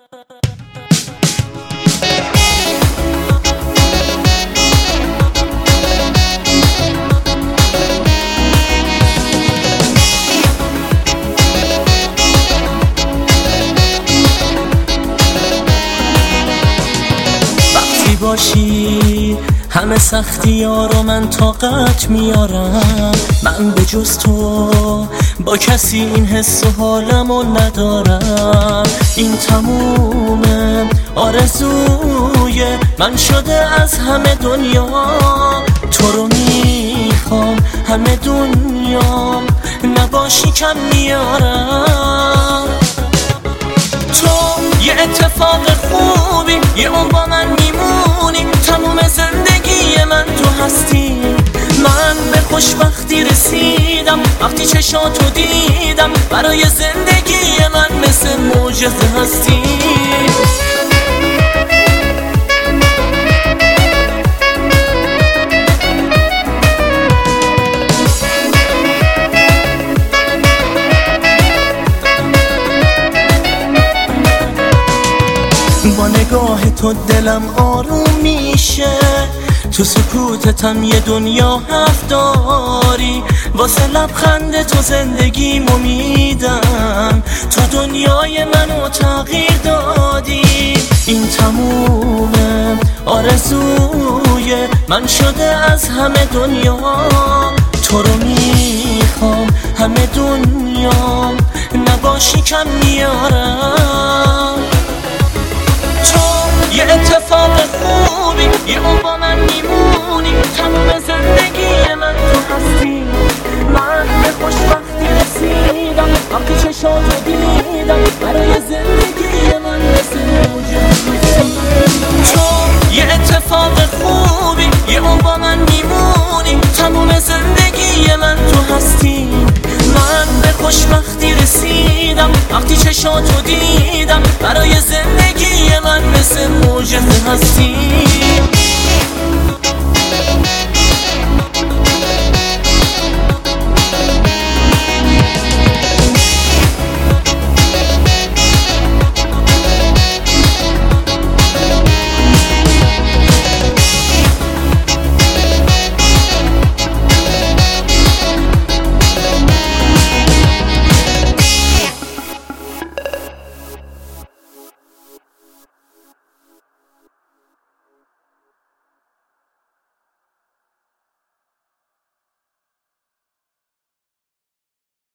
باشی همه سختی ها رو من طاقت میارم. من به جز تو با کسی این حس و حالمو ندارم. این تمومه آرزوی من شده از همه دنیا. تو رو میخوام همه دنیا نباشی کم میارم. تو یه اتفاق خوبی یه اون با من میمونی. تموم زندگی من تو هستی. من به خوشبختی رسیدم وقتی چشاتو دیدم. برای زندگی من مثل معجزه هستی. با نگاه تو دلم آروم میشه. تو سکوتتم یه دنیا حرف داری. واسه لبخند تو زندگیمو میدم. تو دنیای منو تغییر دادی. این تمومه آرزوی من شده از همه دنیا. تو رو میخوام همه دنیا نباشی کم میارم. یه اتفاق خوبی یه اون با من میمونی. تموم زندگی من تو هستی. من به خوشبختی رسیدم وقتی چشاتو دیدم. برای زندگی من مثل معجزه. تو یه اتفاق خوبی یه اون با من میمونی. تموم زندگی من تو هستی. من به خوشبختی رسیدم وقتی چشاتو دیدم. برای زندگی من مثل معجزه هستی.